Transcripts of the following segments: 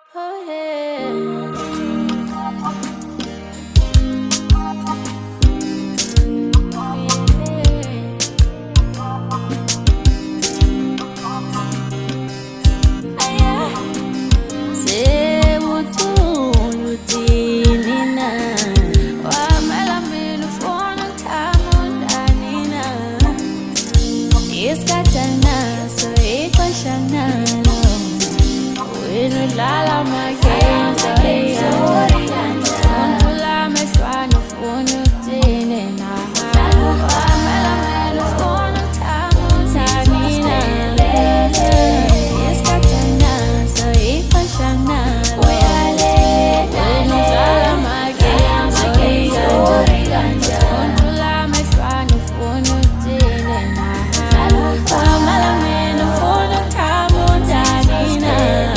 Oh yeah. Lala magenza Undula meshwana ufuna uthini na Wamela mela ufuna uthamuntanina Isikhathana so iphashana Lala magenza Undula meshwana ufuna uthini na Wamela mela ufuna uthamuntanina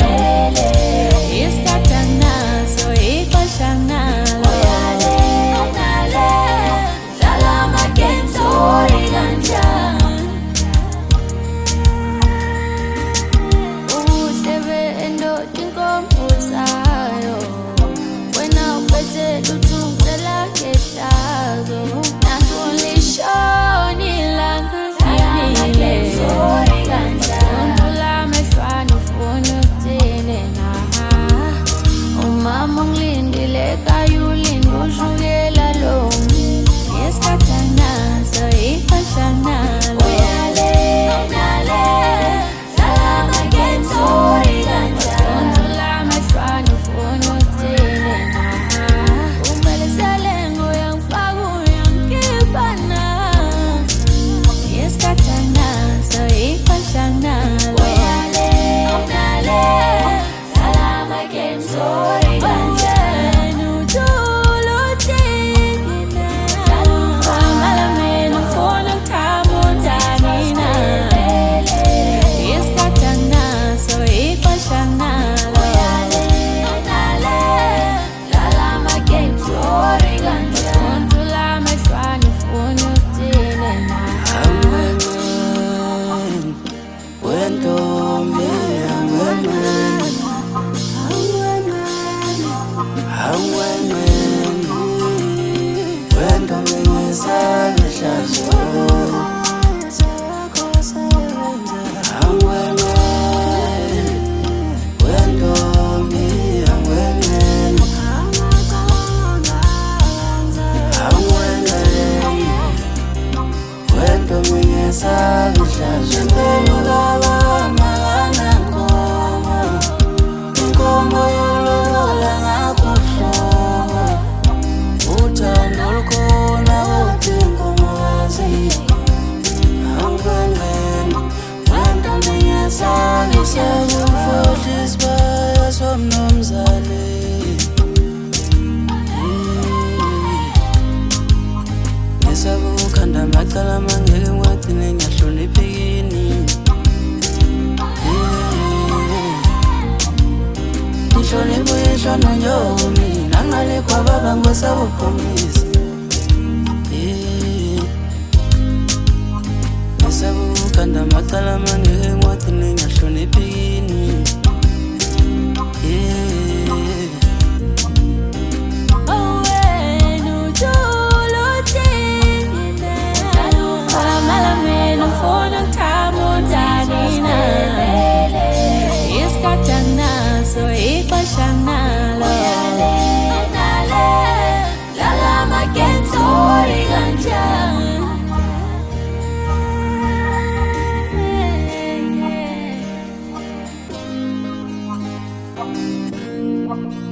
Macala mangeke ngwagcine ngiyahloniphekini Ngihlonipho yehlono nyomi Nangale kwa baba ngwesaba uqomisa Ngisaba ukukhanda macala mangeke ngwagcine ngiyahloniphekini Thank you.